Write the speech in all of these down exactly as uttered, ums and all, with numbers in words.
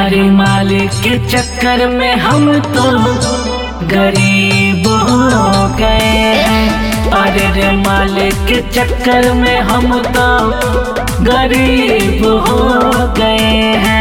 अरे मालिक के चक्कर में हम तो गरीब हो गए हैं। अरे रे मालिक के चक्कर में हम तो गरीब हो गए हैं।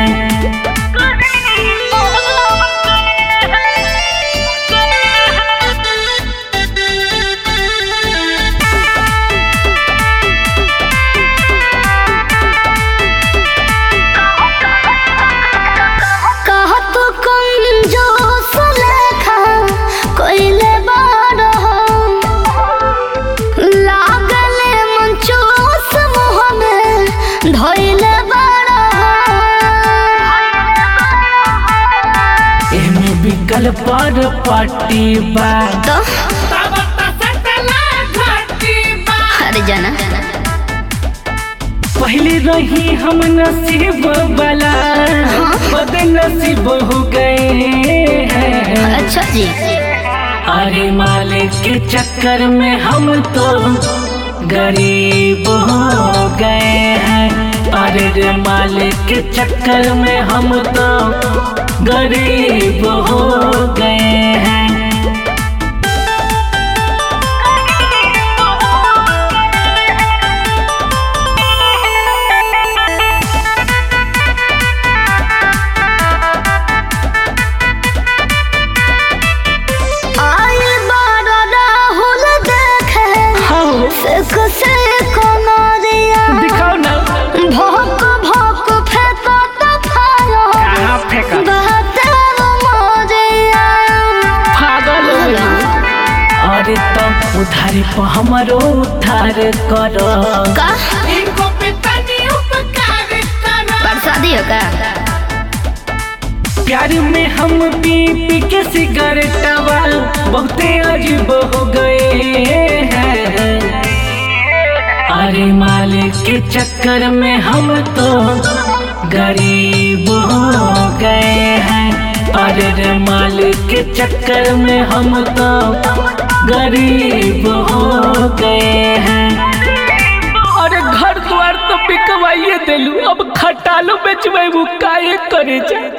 बिकल पर पार्टी बा तो अरे जाना पहले रही हम नसीब वाला बदनसीब हो गए हैं। अच्छा जी। अरे मालिक के चक्कर में हम तो गरीब हो गए हैं। अरे रे मालिक के चक्कर में हम तो गरीब हो गए हैं। दिखाओ ना भोक भोक फेंको तो फायो कहाँ फेंका पागल अरे तब उधारी पर हमारो उधार करो का इनको पे तनी उपकार करो। बरसाती हो का प्यार में हम पी पी के सिगरेटवा बहुते अजीब हो गए हैं। अरे मालिक के चक्कर में हम तो गरीब हो गए हैं। अरे रे मालिक के चक्कर में हम तो गरीब हो गए हैं। अरे घर द्वार तो बिकवाइए दिलू, अब खटालो बेचबे काहे करे जा।